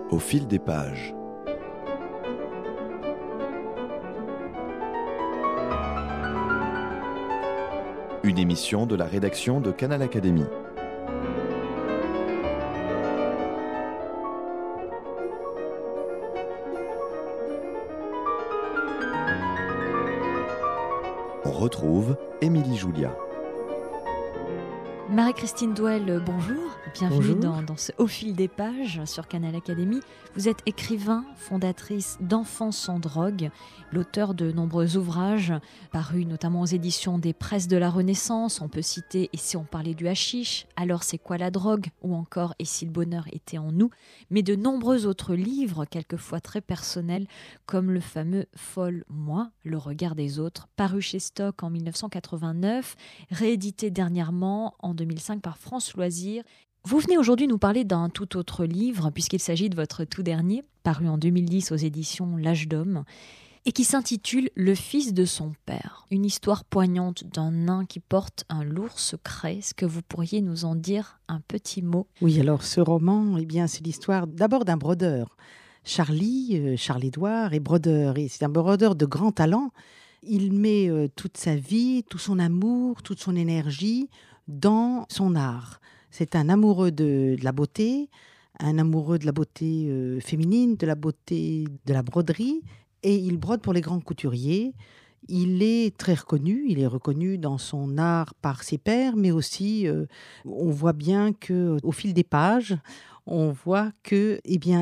Au fil des pages. Une émission de la rédaction de Canal Académie. On retrouve Émilie Julia. Marie-Christine Douel, bonjour. Bienvenue Bonjour. dans ce Au fil des pages sur Canal Académie. Vous êtes écrivain, fondatrice d'Enfants sans drogue, l'auteur de nombreux ouvrages parus notamment aux éditions des Presses de la Renaissance. On peut citer « Et si on parlait du hashish »,« Alors c'est quoi la drogue ?» ou encore « Et si le bonheur était en nous ?» mais de nombreux autres livres, quelquefois très personnels, comme le fameux « Folle moi, le regard des autres », paru chez Stock en 1989, réédité dernièrement en 2005 par France Loisirs. Vous venez aujourd'hui nous parler d'un tout autre livre, puisqu'il s'agit de votre tout dernier, paru en 2010 aux éditions L'Âge d'Homme, et qui s'intitule « Le fils de son père ». Une histoire poignante d'un nain qui porte un lourd secret. Est-ce que vous pourriez nous en dire un petit mot ? Oui, alors ce roman, c'est l'histoire d'abord d'un brodeur. Charles-Édouard est brodeur, et c'est un brodeur de grand talent. Il met toute sa vie, tout son amour, toute son énergie dans son art. C'est un amoureux de la beauté, un amoureux de la beauté féminine, de la beauté de la broderie, et il brode pour les grands couturiers. Il est très reconnu, il est reconnu dans son art par ses pairs, mais aussi on voit bien qu'au fil des pages, on voit que,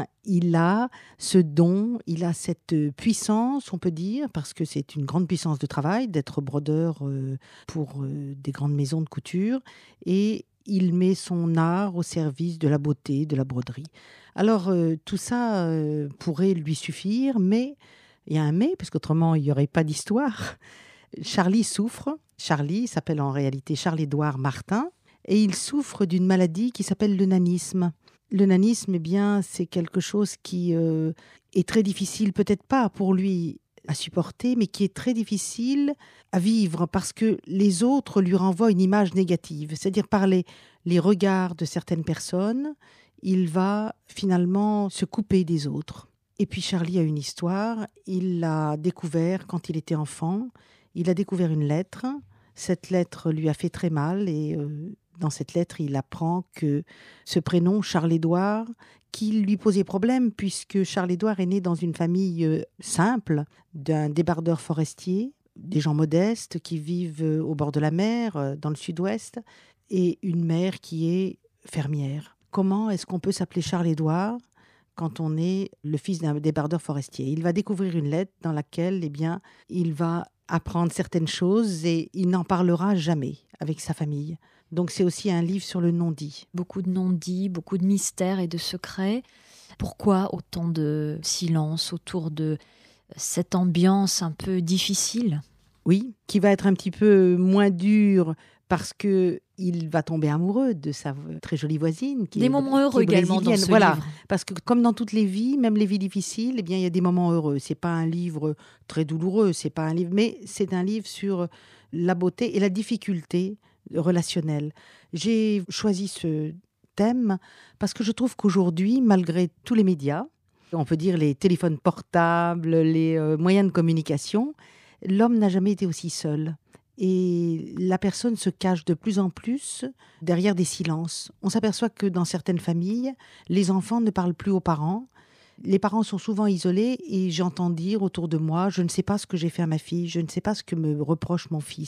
il a ce don, il a cette puissance, on peut dire, parce que c'est une grande puissance de travail d'être brodeur pour des grandes maisons de couture, et il met son art au service de la beauté, de la broderie. Alors tout ça pourrait lui suffire, mais il y a un mais, parce qu'autrement il n'y aurait pas d'histoire. Charlie souffre. Charlie s'appelle en réalité Charles-Édouard Martin, et il souffre d'une maladie qui s'appelle le nanisme. Le nanisme, c'est quelque chose qui est très difficile, peut-être pas pour lui à supporter, mais qui est très difficile à vivre parce que les autres lui renvoient une image négative. C'est-à-dire par les regards de certaines personnes, il va finalement se couper des autres. Et puis Charlie a une histoire. Il l'a découvert quand il était enfant. Il a découvert une lettre. Cette lettre lui a fait très mal et dans cette lettre, il apprend que ce prénom, Charles-Édouard, qui lui posait problème puisque Charles-Édouard est né dans une famille simple d'un débardeur forestier, des gens modestes qui vivent au bord de la mer, dans le sud-ouest, et une mère qui est fermière. Comment est-ce qu'on peut s'appeler Charles-Édouard quand on est le fils d'un débardeur forestier? Il va découvrir une lettre dans laquelle il va apprendre certaines choses et il n'en parlera jamais avec sa famille. Donc c'est aussi un livre sur le non-dit. Beaucoup de non-dits, beaucoup de mystères et de secrets. Pourquoi autant de silence autour de cette ambiance un peu difficile ? Oui, qui va être un petit peu moins dur parce qu'il va tomber amoureux de sa très jolie voisine. Des moments heureux également dans ce livre. Parce que comme dans toutes les vies, même les vies difficiles, il y a des moments heureux. C'est pas un livre très douloureux, mais c'est un livre sur la beauté et la difficulté relationnelle. J'ai choisi ce thème parce que je trouve qu'aujourd'hui, malgré tous les médias, on peut dire les téléphones portables, les moyens de communication, l'homme n'a jamais été aussi seul. Et la personne se cache de plus en plus derrière des silences. On s'aperçoit que dans certaines familles, les enfants ne parlent plus aux parents. Les parents sont souvent isolés et j'entends dire autour de moi « je ne sais pas ce que j'ai fait à ma fille, je ne sais pas ce que me reproche mon fils ».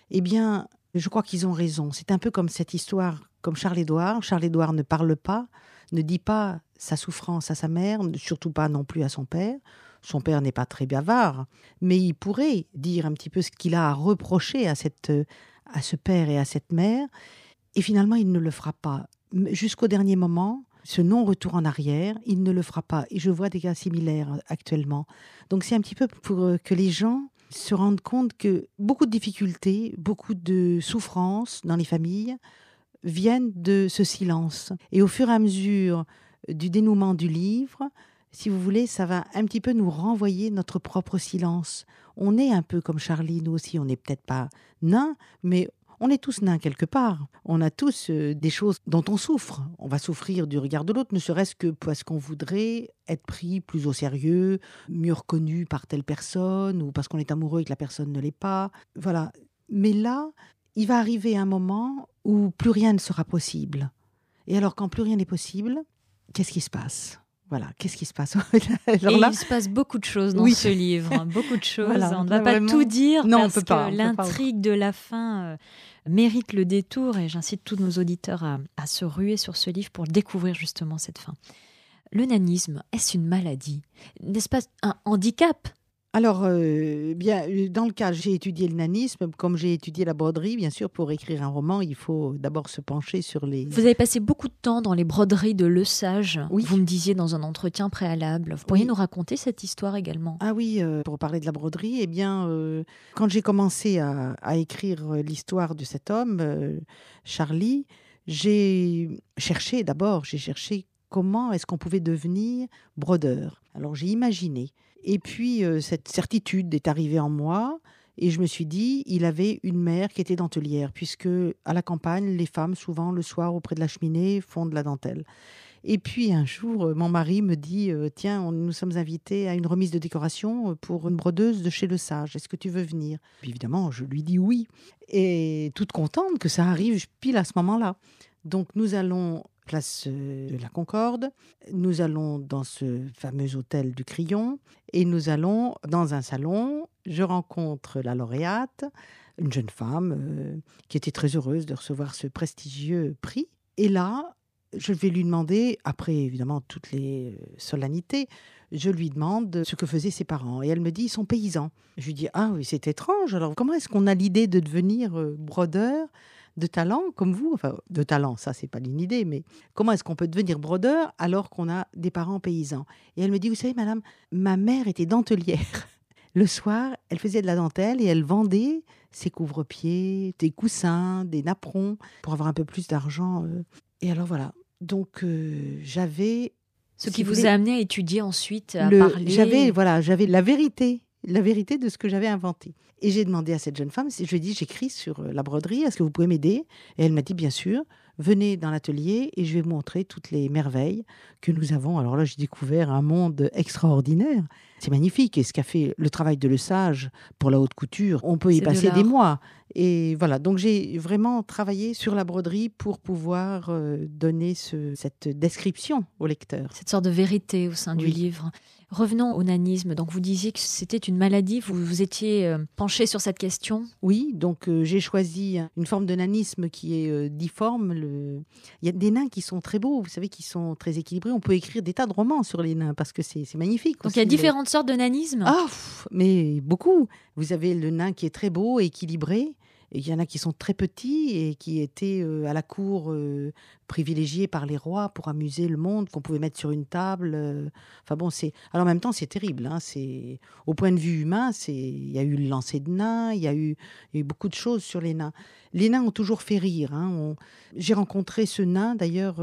Je crois qu'ils ont raison. C'est un peu comme cette histoire, comme Charles-Édouard. Charles-Édouard ne parle pas, ne dit pas sa souffrance à sa mère, surtout pas non plus à son père. Son père n'est pas très bavard, mais il pourrait dire un petit peu ce qu'il a à reprocher à ce père et à cette mère. Et finalement, il ne le fera pas. Jusqu'au dernier moment, ce non-retour en arrière, il ne le fera pas. Et je vois des cas similaires actuellement. Donc c'est un petit peu pour que les gens se rendent compte que beaucoup de difficultés, beaucoup de souffrances dans les familles viennent de ce silence. Et au fur et à mesure du dénouement du livre, si vous voulez, ça va un petit peu nous renvoyer notre propre silence. On est un peu comme Charlie, nous aussi, on n'est peut-être pas nains, mais On est tous nains quelque part. On a tous des choses dont on souffre. On va souffrir du regard de l'autre, ne serait-ce que parce qu'on voudrait être pris plus au sérieux, mieux reconnu par telle personne, ou parce qu'on est amoureux et que la personne ne l'est pas. Voilà. Mais là, il va arriver un moment où plus rien ne sera possible. Et alors, quand plus rien n'est possible, qu'est-ce qui se passe ? Voilà, qu'est-ce qui se passe? Alors là, il se passe beaucoup de choses dans ce livre, beaucoup de choses. Voilà, on ne va pas vraiment tout dire parce que l'intrigue de la fin mérite le détour et j'incite tous nos auditeurs à se ruer sur ce livre pour découvrir justement cette fin. Le nanisme, est-ce une maladie? N'est-ce pas un handicap? Alors, bien, dans le cas, j'ai étudié le nanisme, comme j'ai étudié la broderie, bien sûr, pour écrire un roman, il faut d'abord se pencher sur les... Vous avez passé beaucoup de temps dans les broderies de Lesage, oui. Vous me disiez dans un entretien préalable. Vous pourriez nous raconter cette histoire également? Ah oui, pour parler de la broderie, eh bien, quand j'ai commencé à écrire l'histoire de cet homme, Charlie, j'ai cherché comment est-ce qu'on pouvait devenir brodeur. Alors, j'ai imaginé. Et puis, cette certitude est arrivée en moi et je me suis dit, il avait une mère qui était dentelière, puisque à la campagne, les femmes, souvent, le soir, auprès de la cheminée, font de la dentelle. Et puis, un jour, mon mari me dit, tiens, nous sommes invités à une remise de décoration pour une brodeuse de chez Lesage. Est-ce que tu veux venir? Puis, évidemment, je lui dis oui. Et toute contente que ça arrive pile à ce moment-là. Donc, nous allons... place de la Concorde, nous allons dans ce fameux hôtel du Crillon et nous allons dans un salon. Je rencontre la lauréate, une jeune femme qui était très heureuse de recevoir ce prestigieux prix. Et là, je vais lui demander, après évidemment toutes les solennités, je lui demande ce que faisaient ses parents. Et elle me dit, ils sont paysans. Je lui dis, ah oui, c'est étrange. Alors comment est-ce qu'on a l'idée de devenir brodeur de talent comme vous, enfin de talent, ça c'est pas une idée, mais comment est-ce qu'on peut devenir brodeur alors qu'on a des parents paysans? Et elle me dit, vous savez madame, ma mère était dentelière. Le soir, elle faisait de la dentelle et elle vendait ses couvre-pieds, des coussins, des napperons pour avoir un peu plus d'argent. Et alors voilà, donc j'avais... Ce qui vous a amené à étudier ensuite, à parler... J'avais la vérité de ce que j'avais inventé. Et j'ai demandé à cette jeune femme, je lui ai dit, j'écris sur la broderie, est-ce que vous pouvez m'aider? Et elle m'a dit, bien sûr, venez dans l'atelier et je vais vous montrer toutes les merveilles que nous avons. Alors là, j'ai découvert un monde extraordinaire. C'est magnifique. Et ce qu'a fait le travail de Lesage pour la haute couture, on peut y passer des mois. Et voilà, donc j'ai vraiment travaillé sur la broderie pour pouvoir donner cette description au lecteur. Cette sorte de vérité au sein du livre. Revenons au nanisme. Donc vous disiez que c'était une maladie, vous étiez penché sur cette question? Oui, donc j'ai choisi une forme de nanisme qui est difforme. Il y a des nains qui sont très beaux, vous savez, qui sont très équilibrés. On peut écrire des tas de romans sur les nains parce que c'est magnifique. Donc il y a différentes sortes de nanisme? Ah, mais beaucoup. Vous avez le nain qui est très beau, équilibré. Et il y en a qui sont très petits et qui étaient à la cour privilégiés par les rois pour amuser le monde, qu'on pouvait mettre sur une table. Enfin bon, alors en même temps, c'est terrible. Hein, au point de vue humain, il y a eu le lancer de nains, il y a eu beaucoup de choses sur les nains. Les nains ont toujours fait rire. Hein, j'ai rencontré ce nain, d'ailleurs,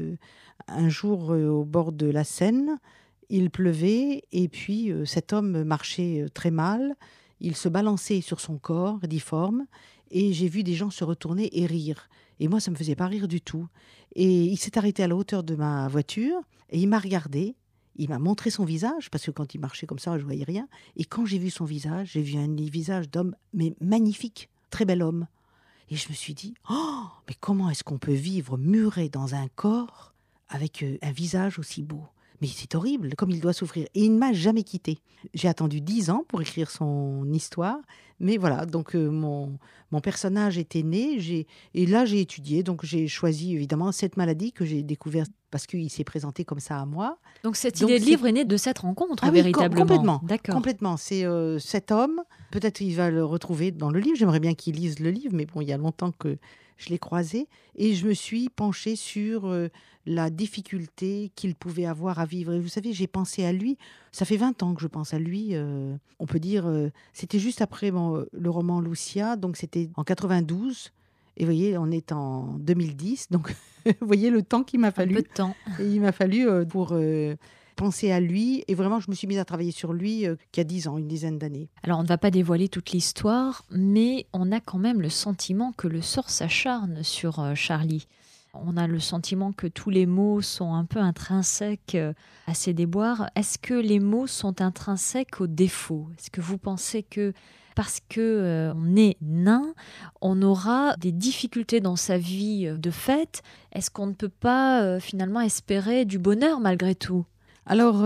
un jour au bord de la Seine. Il pleuvait et puis cet homme marchait très mal. Il se balançait sur son corps difforme et j'ai vu des gens se retourner et rire. Et moi, ça ne me faisait pas rire du tout. Et il s'est arrêté à la hauteur de ma voiture et il m'a regardé. Il m'a montré son visage parce que quand il marchait comme ça, je ne voyais rien. Et quand j'ai vu son visage, j'ai vu un visage d'homme, mais magnifique, très bel homme. Et je me suis dit, oh, mais comment est-ce qu'on peut vivre muré dans un corps avec un visage aussi beau? Mais c'est horrible, comme il doit souffrir. Et il ne m'a jamais quitté. J'ai attendu 10 ans pour écrire son histoire. Mais voilà, donc mon personnage était né. Et là, j'ai étudié. Donc, j'ai choisi évidemment cette maladie que j'ai découverte parce qu'il s'est présenté comme ça à moi. Donc, cette idée de livre est née de cette rencontre, véritablement. Complètement. D'accord. Complètement. C'est cet homme. Peut-être il va le retrouver dans le livre. J'aimerais bien qu'il lise le livre. Mais bon, il y a longtemps que je l'ai croisé. Et je me suis penchée sur la difficulté qu'il pouvait avoir à vivre. Et vous savez, j'ai pensé à lui. Ça fait 20 ans que je pense à lui. On peut dire, c'était juste après le roman Lucia. Donc, c'était en 92. Et vous voyez, on est en 2010. Donc, vous voyez le temps qu'il m'a fallu. Un peu de temps. Et il m'a fallu pour pensé à lui et vraiment je me suis mise à travailler sur lui qu'il y a 10 ans, une dizaine d'années. Alors on ne va pas dévoiler toute l'histoire, mais on a quand même le sentiment que le sort s'acharne sur Charlie. On a le sentiment que tous les maux sont un peu intrinsèques à ses déboires. Est-ce que les maux sont intrinsèques aux défauts ? Est-ce que vous pensez que parce qu'on est nain, on aura des difficultés dans sa vie de fait ? Est-ce qu'on ne peut pas finalement espérer du bonheur malgré tout ? Alors,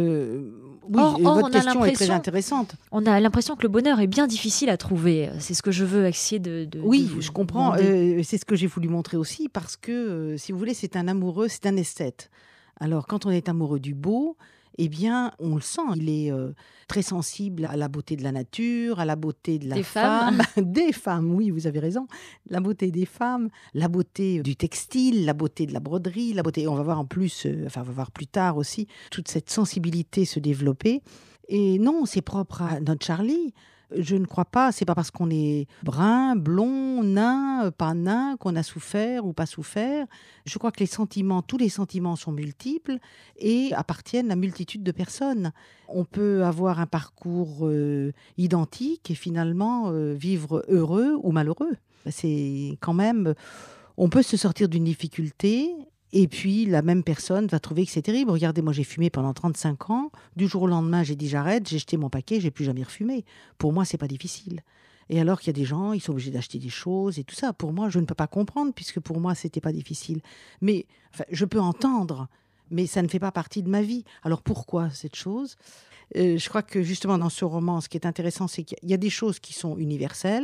oui, votre question est très intéressante. On a l'impression que le bonheur est bien difficile à trouver. C'est ce que je veux essayer de oui, de je comprends. C'est ce que j'ai voulu montrer aussi parce que, si vous voulez, c'est un amoureux, c'est un esthète. Alors, quand on est amoureux du beau, eh bien, on le sent. Il est très sensible à la beauté de la nature, à la beauté de la femme. Des femmes, oui, vous avez raison. La beauté des femmes, la beauté du textile, la beauté de la broderie, la beauté... On va voir en plus, on va voir plus tard aussi, toute cette sensibilité se développer. Et non, c'est propre à notre Charlie. Je ne crois pas, c'est pas parce qu'on est brun, blond, nain, pas nain, qu'on a souffert ou pas souffert. Je crois que les sentiments, tous les sentiments sont multiples et appartiennent à multitude de personnes. On peut avoir un parcours identique et finalement vivre heureux ou malheureux. C'est quand même... On peut se sortir d'une difficulté. Et puis, la même personne va trouver que c'est terrible. Regardez, moi, j'ai fumé pendant 35 ans. Du jour au lendemain, j'ai dit j'arrête, j'ai jeté mon paquet, j'ai plus jamais refumé. Pour moi, c'est pas difficile. Et alors qu'il y a des gens, ils sont obligés d'acheter des choses et tout ça. Pour moi, je ne peux pas comprendre puisque pour moi, c'était pas difficile. Mais je peux entendre, mais ça ne fait pas partie de ma vie. Alors pourquoi cette chose ? Je crois que justement, dans ce roman, ce qui est intéressant, c'est qu'il y a des choses qui sont universelles.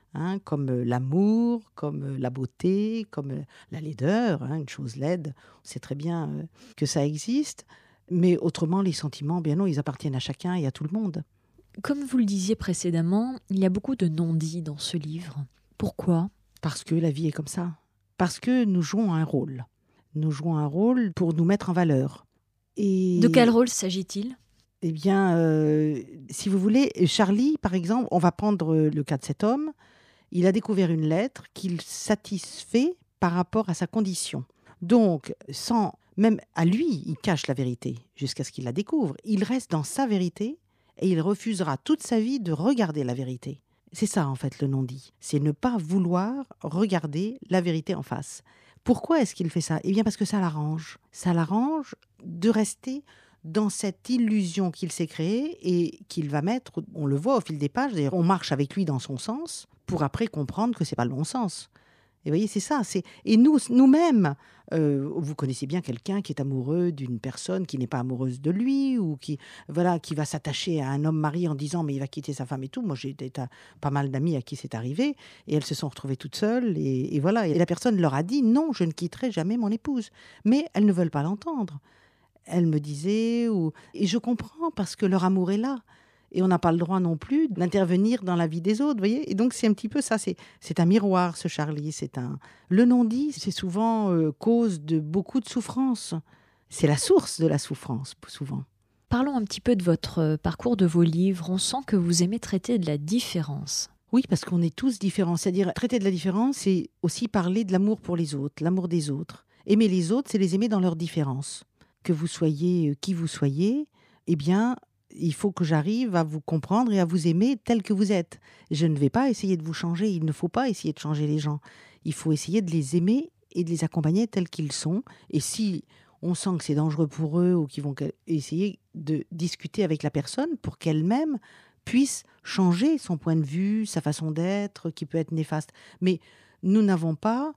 Comme l'amour, comme la beauté, comme la laideur, une chose laide. On sait très bien que ça existe. Mais autrement, les sentiments, bien non, ils appartiennent à chacun et à tout le monde. Comme vous le disiez précédemment, il y a beaucoup de non-dits dans ce livre. Pourquoi ? Parce que la vie est comme ça. Parce que nous jouons un rôle. Nous jouons un rôle pour nous mettre en valeur. Et... De quel rôle s'agit-il ? Eh bien, si vous voulez, Charlie, par exemple, on va prendre le cas de cet homme. Il a découvert une lettre qu'il satisfait par rapport à sa condition. Donc, sans même à lui, il cache la vérité jusqu'à ce qu'il la découvre. Il reste dans sa vérité et il refusera toute sa vie de regarder la vérité. C'est ça, en fait, le non-dit. C'est ne pas vouloir regarder la vérité en face. Pourquoi est-ce qu'il fait ça ? Eh bien, parce que ça l'arrange. Ça l'arrange de rester dans cette illusion qu'il s'est créée et qu'il va mettre, on le voit au fil des pages, d'ailleurs, on marche avec lui dans son sens pour après comprendre que c'est pas le bon sens. Et vous voyez, c'est ça. Et nous-mêmes, vous connaissez bien quelqu'un qui est amoureux d'une personne qui n'est pas amoureuse de lui ou qui va s'attacher à un homme marié en disant mais il va quitter sa femme et tout. Moi, j'ai pas mal d'amis à qui c'est arrivé et elles se sont retrouvées toutes seules et voilà. Et la personne leur a dit non, je ne quitterai jamais mon épouse. Mais elles ne veulent pas l'entendre. Elle me disait, et je comprends parce que leur amour est là. Et on n'a pas le droit non plus d'intervenir dans la vie des autres, voyez. Et donc, c'est un petit peu ça. C'est un miroir, ce Charlie. Le non-dit, c'est souvent cause de beaucoup de souffrance. C'est la source de la souffrance, souvent. Parlons un petit peu de votre parcours, de vos livres. On sent que vous aimez traiter de la différence. Oui, parce qu'on est tous différents. C'est-à-dire, traiter de la différence, c'est aussi parler de l'amour pour les autres, l'amour des autres. Aimer les autres, c'est les aimer dans leur différence. Que vous soyez qui vous soyez, eh bien, il faut que j'arrive à vous comprendre et à vous aimer tel que vous êtes. Je ne vais pas essayer de vous changer. Il ne faut pas essayer de changer les gens. Il faut essayer de les aimer et de les accompagner tels qu'ils sont. Et si on sent que c'est dangereux pour eux ou qu'ils vont essayer de discuter avec la personne pour qu'elle-même puisse changer son point de vue, sa façon d'être, qui peut être néfaste. Mais nous n'avons pas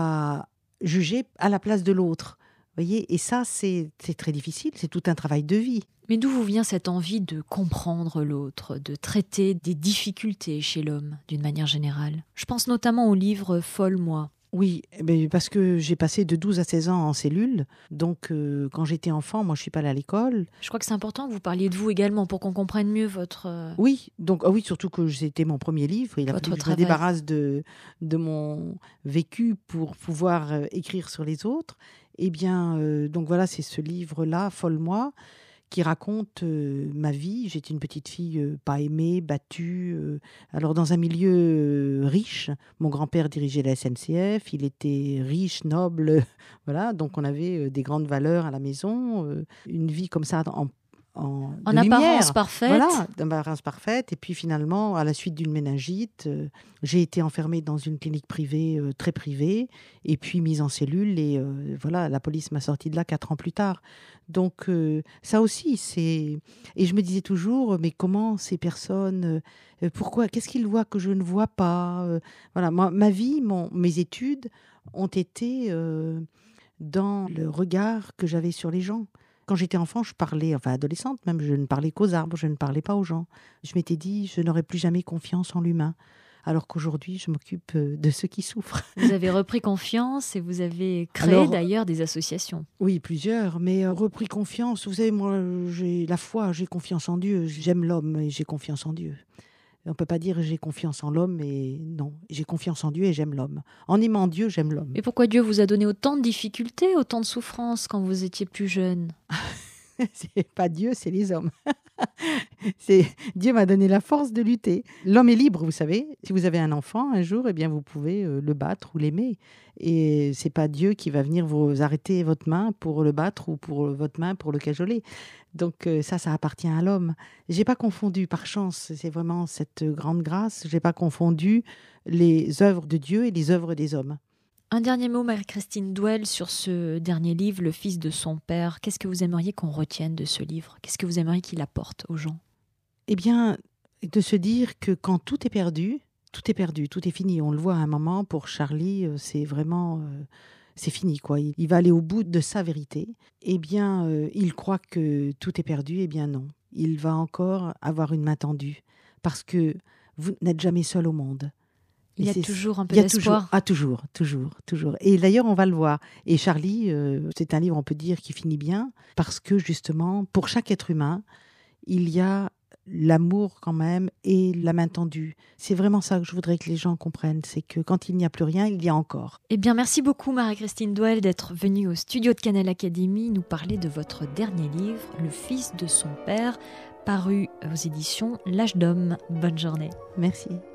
à juger à la place de l'autre. Voyez, et ça, c'est très difficile, c'est tout un travail de vie. Mais d'où vous vient cette envie de comprendre l'autre, de traiter des difficultés chez l'homme, d'une manière générale ? Je pense notamment au livre « Folle, moi ». Oui, parce que j'ai passé de 12 à 16 ans en cellule. Donc, quand j'étais enfant, moi, je ne suis pas allée à l'école. Je crois que c'est important que vous parliez de vous également pour qu'on comprenne mieux votre... Oui, oui, surtout que c'était mon premier livre. Il a fallu que je me débarrasse de mon vécu pour pouvoir écrire sur les autres. Eh bien, donc voilà, c'est ce livre-là, « Folle, moi », qui raconte ma vie. J'étais une petite fille pas aimée, battue. Alors dans un milieu riche, mon grand-père dirigeait la SNCF, il était riche, noble, voilà. Donc on avait des grandes valeurs à la maison, une vie comme ça en apparence lumière. parfaite. Voilà, d'apparence parfaite. Et puis finalement, à la suite d'une méningite, j'ai été enfermée dans une clinique privée, très privée, et puis mise en cellule. Et voilà, la police m'a sortie de là 4 ans plus tard. Donc ça aussi, c'est... Et je me disais toujours, mais comment ces personnes... pourquoi? Qu'est-ce qu'ils voient que je ne vois pas? Voilà, ma vie, mes études ont été dans le regard que j'avais sur les gens. Quand j'étais enfant, je parlais, enfin adolescente même, je ne parlais qu'aux arbres, je ne parlais pas aux gens. Je m'étais dit, je n'aurai plus jamais confiance en l'humain. Alors qu'aujourd'hui, je m'occupe de ceux qui souffrent. Vous avez repris confiance et vous avez créé d'ailleurs des associations. Oui, plusieurs, mais repris confiance. Vous savez, moi, j'ai la foi, j'ai confiance en Dieu. J'aime l'homme et j'ai confiance en Dieu. On ne peut pas dire j'ai confiance en l'homme, et non, j'ai confiance en Dieu et j'aime l'homme. En aimant Dieu, j'aime l'homme. Et pourquoi Dieu vous a donné autant de difficultés, autant de souffrances quand vous étiez plus jeune? C'est pas Dieu, c'est les hommes. Dieu m'a donné la force de lutter. L'homme est libre, vous savez. Si vous avez un enfant un jour, eh bien vous pouvez le battre ou l'aimer. Et c'est pas Dieu qui va venir vous arrêter votre main pour le battre ou pour votre main pour le cajoler. Donc ça appartient à l'homme. J'ai pas confondu par chance. C'est vraiment cette grande grâce. J'ai pas confondu les œuvres de Dieu et les œuvres des hommes. Un dernier mot, Marie-Christine Douel, sur ce dernier livre, Le fils de son père. Qu'est-ce que vous aimeriez qu'on retienne de ce livre? Qu'est-ce que vous aimeriez qu'il apporte aux gens? Eh bien, de se dire que quand tout est perdu, tout est fini. On le voit à un moment, pour Charlie, c'est vraiment... c'est fini, quoi. Il va aller au bout de sa vérité. Eh bien, il croit que tout est perdu. Eh bien, non. Il va encore avoir une main tendue. Parce que vous n'êtes jamais seul au monde. Il y a toujours un peu d'espoir. Toujours. Et d'ailleurs, on va le voir. Et Charlie, c'est un livre, on peut dire, qui finit bien, parce que justement, pour chaque être humain, il y a l'amour quand même et la main tendue. C'est vraiment ça que je voudrais que les gens comprennent, c'est que quand il n'y a plus rien, il y a encore. Eh bien, merci beaucoup Marie-Christine Douel d'être venue au studio de Canal Académie nous parler de votre dernier livre, Le fils de son père, paru aux éditions L'Âge d'Homme. Bonne journée. Merci.